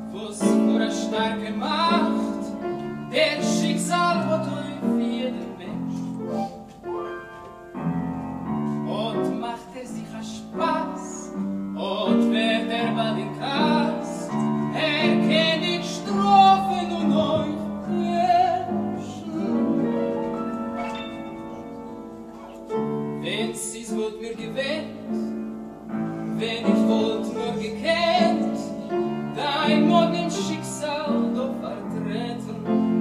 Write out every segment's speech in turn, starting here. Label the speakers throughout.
Speaker 1: was für eine starke Macht der Schicksal hat auf jeden Mensch. Und macht sich ein Spaß, und wird bald in Kast, kennt die Strophen und euch Kirschen. Wenn's ist, wird mir gewählt, wenn ich wollt nur gekannt, dein Mord im Schicksal doch vertreten.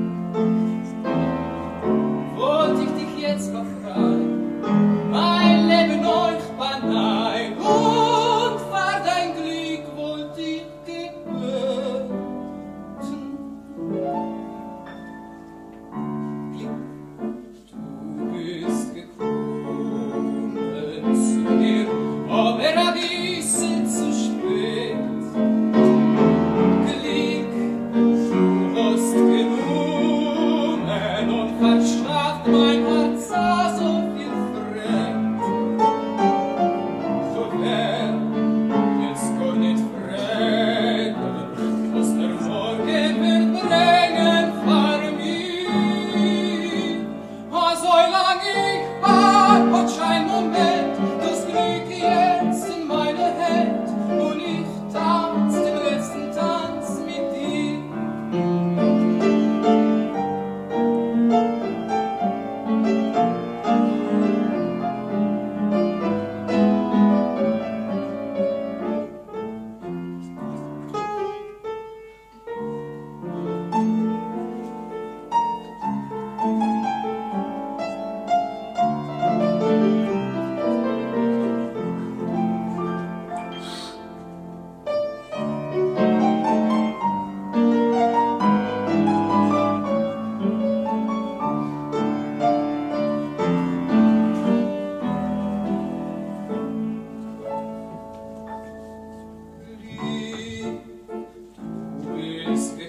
Speaker 1: Wollt ich dich jetzt befreien, mein Leben euch benein, und für dein Glück wollt ich gebeten. Du bist gekommen zu mir, aber abisse zu spät. Glück, du hast genommen und verschafft mein Herz so viel fremd. Du wär jetzt gar nicht fremd, was der Morgen wird bringen für mich. So lang ich war, hat schein Moment, das Glück jetzt in meine Hand, und ich tanz den letzten Tanz mit dir. Du bist